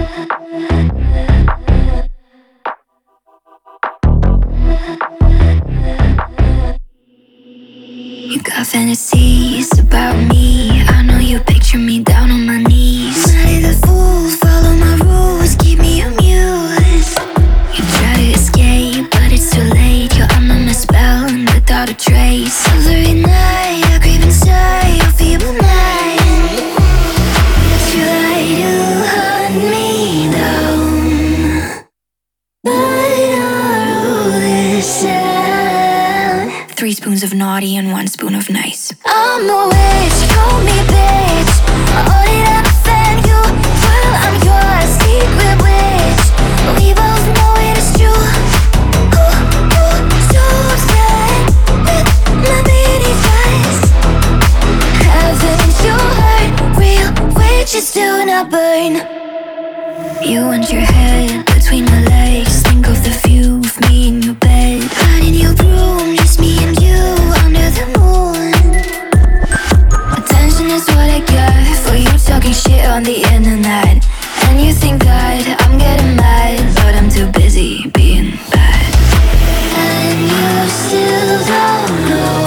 You got fantasies about me. I know you picture me down on my knees. Play the fool, follow my rules, keep me amused. You try to escape, but it's too late. You're under my spell and without a trace. Every night I creep inside your feeble mind. Try to hunt me down, but I'll this out. 3 spoons of naughty and 1 spoon of nice. I'm a witch, call me bitch. All it up and you, while I'm your secret witch. We both know it is true. Ooh, so upset with my pretty face. Haven't you heard? Real witches do not burn. You want your head between my legs. Think of the view of me in your bed. Hide in your room, just me and you under the moon. Attention is what I get for you talking shit on the internet. And you think that I'm getting mad, but I'm too busy being bad. And you still don't know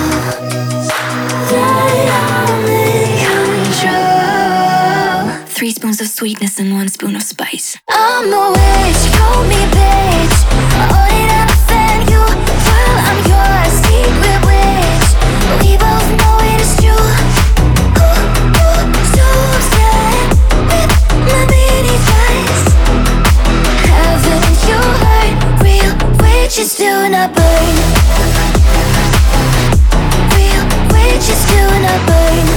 that I'm in control. 3 spoons of sweetness and 1 spoon of spice. I'm a witch, call me bitch. All it up and you, while I'm your secret witch. We both know it is true. Ooh, so upset with my pretty face. Haven't you heard? Real witches do not burn. Real witches do not burn.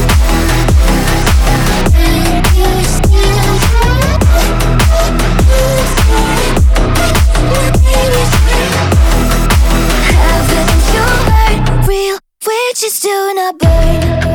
Haven't you heard? Real witches do not burn.